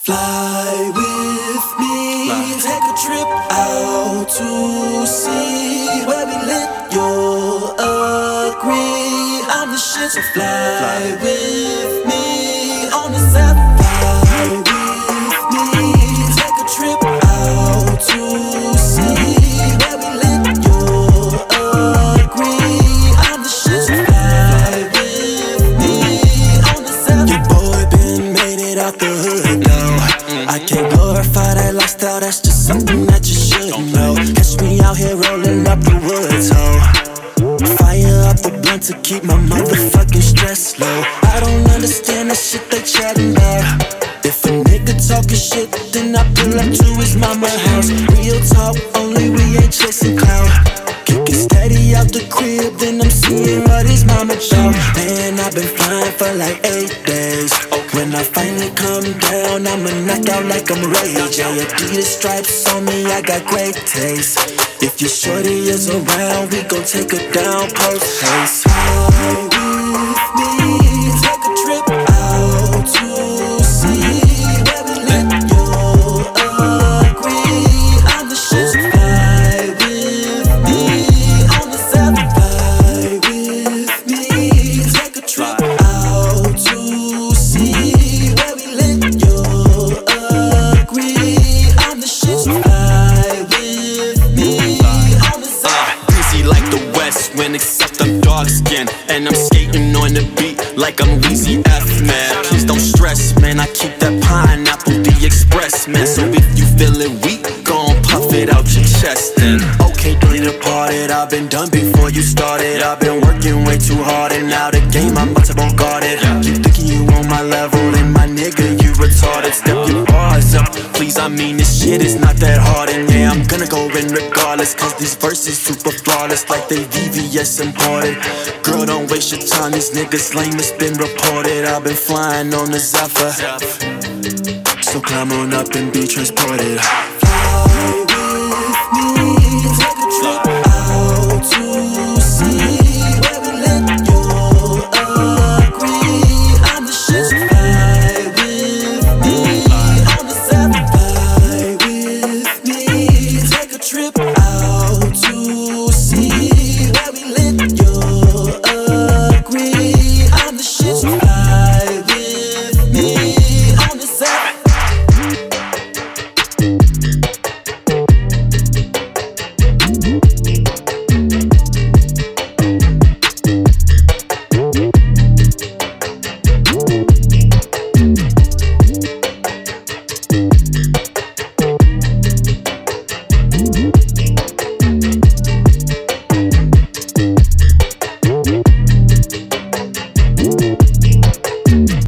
Fly with me, take a trip out to sea where we lit, you'll agree. I'm the shit, so fly with me on the Sapphire. Fly with me, take a trip out to sea where we lit, you'll agree. I'm the shit, so fly with me on the Sapphire. Your boy been made it out the hood now. I can't glorify that lifestyle, that's just something that you should know. Catch me out here rolling up the woods, ho. Fire up the blunt to keep my motherfucking stress low. I don't understand the shit they chatting about. If a nigga talking shit, then I pull up to his mama house. Real talk only, we ain't chasing clout. Kicking steady out the crib, then I'm seeing what his mama about. Man, I've been flying for like 8 days. When I finally come down, I'ma knock out like I'm Ray J. Adidas stripes on me, I got great taste. If your shorty is around, we gon' take her down post haste. Fly with me, take a trip out to sea where we lit, you'll agree. I'm the shit, so fly with me on the Sapphire. Fly with me, take a trip out to sea where we lit, you'll agree. I'm the shit, so fly with me on the Sapphire. Busy like the West Wind, except I'm dark skinned, and I'm skating on the beat like I'm Weezy F, man. Please don't stress, man, I keep that pineapple the express, man. So if you feeling weak, gon' puff it out your chest, then okay, don't departed. I've been done before you started. I've been working way too hard, and now the game I'm about to bogart it. Keep thinking you on my level, and my nigga, you retarded. Step your bars up, please, I mean this shit is not that hard. And yeah, I'm gonna go in regardless, cause these verses super flawless, like they VVS imported. Girl, don't waste your time, these niggas lame, it's been reported. I've been flying on the Zephyr, so climb on up and be transported. Fly with me, take a trip out to sea where we lit, you'll agree. I'm the shit, so fly with me on the Sapphire. Fly with me, take a trip out to sea where we lit, you'll agree. I'm the shit, so fly with me on the Sapphire. Mm-hmm.